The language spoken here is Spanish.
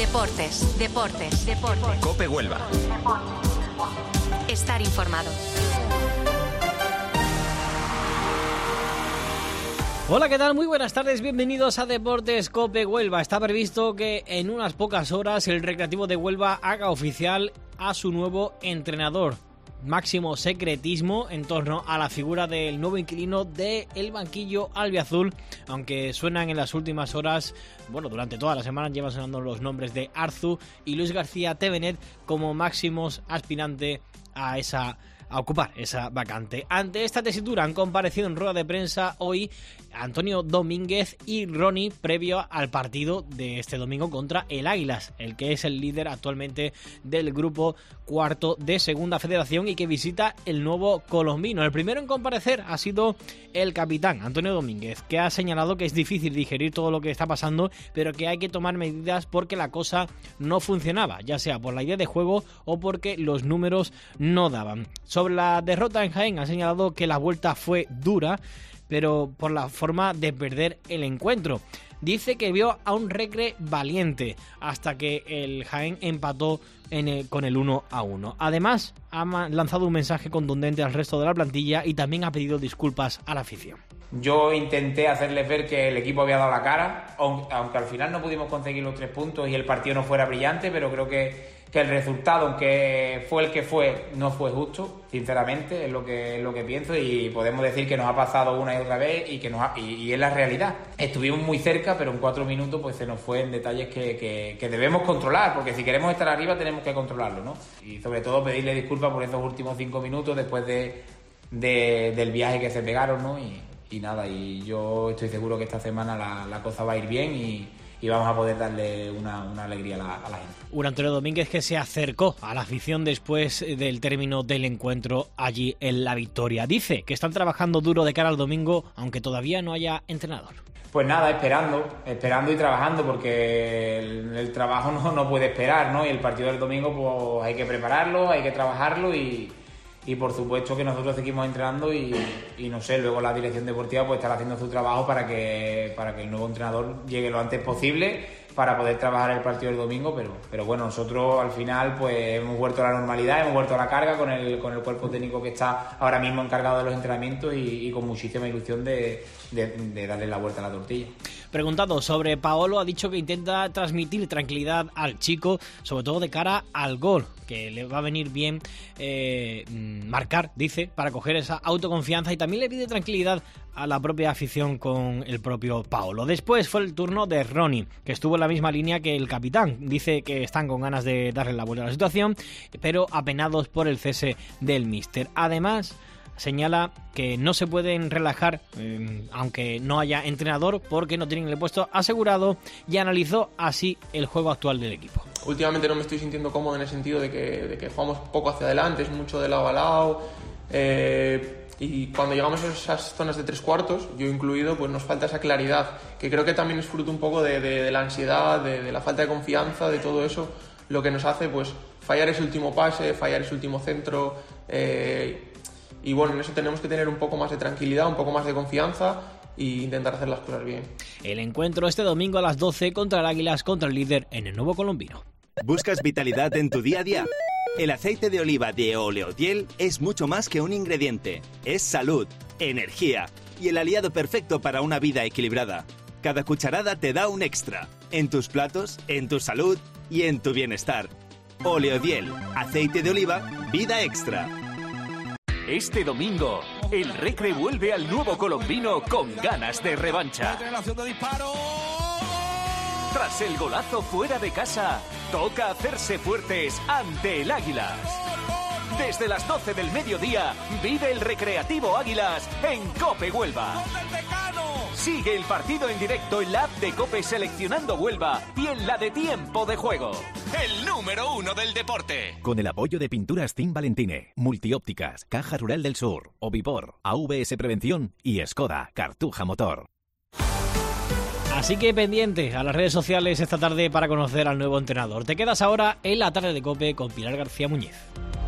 Deportes. COPE Huelva. Estar informado. Hola, ¿qué tal? Muy buenas tardes, bienvenidos a Deportes COPE Huelva. Está previsto que en unas pocas horas el Recreativo de Huelva haga oficial a su nuevo entrenador. Máximo secretismo en torno a la figura del nuevo inquilino del banquillo albiazul, aunque suenan en las últimas horas, durante toda la semana llevan sonando los nombres de Arzu y Luis García Tevenet como máximos aspirantes a ocupar esa vacante. Ante esta tesitura han comparecido en rueda de prensa hoy Antonio Domínguez y Ronnie previo al partido de este domingo contra el Águilas, el que es el líder actualmente del grupo cuarto de Segunda Federación y que visita el nuevo colombino. El primero en comparecer ha sido el capitán Antonio Domínguez, que ha señalado que es difícil digerir todo lo que está pasando, pero que hay que tomar medidas porque la cosa no funcionaba, ya sea por la idea de juego o porque los números no daban. Sobre la derrota en Jaén ha señalado que la vuelta fue dura, pero por la forma de perder el encuentro. Dice que vio a un Recre valiente hasta que el Jaén empató con el 1-1. Además, ha lanzado un mensaje contundente al resto de la plantilla y también ha pedido disculpas a la afición. Yo intenté hacerles ver que el equipo había dado la cara, aunque al final no pudimos conseguir los 3 puntos y el partido no fuera brillante, pero creo que el resultado, aunque fue el que fue, no fue justo, sinceramente, es lo que pienso, y podemos decir que nos ha pasado una y otra vez y es la realidad. Estuvimos muy cerca, pero en 4 minutos pues se nos fue en detalles que debemos controlar, porque si queremos estar arriba tenemos que controlarlo, ¿no? Y sobre todo pedirle disculpas por esos últimos 5 minutos después del viaje que se pegaron, ¿no? Y nada, y yo estoy seguro que esta semana la cosa va a ir bien y vamos a poder darle una alegría a la gente. Un Antonio Domínguez que se acercó a la afición después del término del encuentro allí en La Victoria. Dice que están trabajando duro de cara al domingo, aunque todavía no haya entrenador. Pues nada, esperando y trabajando, porque el trabajo no puede esperar, ¿no? Y el partido del domingo pues hay que prepararlo, hay que trabajarlo y por supuesto que nosotros seguimos entrenando y no sé, luego la dirección deportiva pues estará haciendo su trabajo para que el nuevo entrenador llegue lo antes posible para poder trabajar el partido del domingo, pero bueno, nosotros al final pues hemos vuelto a la normalidad, hemos vuelto a la carga con el cuerpo técnico que está ahora mismo encargado de los entrenamientos y con muchísima ilusión de darle la vuelta a la tortilla. Preguntado sobre Paolo, ha dicho que intenta transmitir tranquilidad al chico, sobre todo de cara al gol, que le va a venir bien marcar, dice, para coger esa autoconfianza, y también le pide tranquilidad a la propia afición con el propio Paolo. Después fue el turno de Ronnie, que estuvo en la misma línea que el capitán. Dice que están con ganas de darle la vuelta a la situación, pero apenados por el cese del míster. Además, señala que no se pueden relajar aunque no haya entrenador porque no tienen el puesto asegurado, y analizó así el juego actual del equipo. Últimamente no me estoy sintiendo cómodo en el sentido de que jugamos poco hacia adelante, es mucho de lado a lado, y cuando llegamos a esas zonas de 3/4, yo incluido, pues nos falta esa claridad, que creo que también es fruto un poco de la ansiedad, de la falta de confianza, de todo eso, lo que nos hace pues fallar ese último pase, fallar ese último centro, y bueno, en eso tenemos que tener un poco más de tranquilidad, un poco más de confianza e intentar hacer las cosas bien. El encuentro este domingo a las 12 contra el Águilas, contra el líder en el nuevo colombino. ¿Buscas vitalidad en tu día a día? El aceite de oliva de Oleodiel es mucho más que un ingrediente. Es salud, energía y el aliado perfecto para una vida equilibrada. Cada cucharada te da un extra. En tus platos, en tu salud y en tu bienestar. Oleodiel, aceite de oliva, vida extra. Este domingo, el Recre vuelve al nuevo colombino con ganas de revancha. Tras el golazo fuera de casa, toca hacerse fuertes ante el Águilas. Desde las 12 del mediodía, vive el Recreativo Águilas en COPE Huelva. Sigue el partido en directo en la app de COPE Seleccionando Huelva y en la de Tiempo de Juego. El número 1 del deporte. Con el apoyo de Pinturas Team Valentine, Multiópticas, Caja Rural del Sur, Ovipor, AVS Prevención y Skoda Cartuja Motor. Así que pendiente a las redes sociales esta tarde para conocer al nuevo entrenador. Te quedas ahora en la tarde de COPE con Pilar García Muñiz.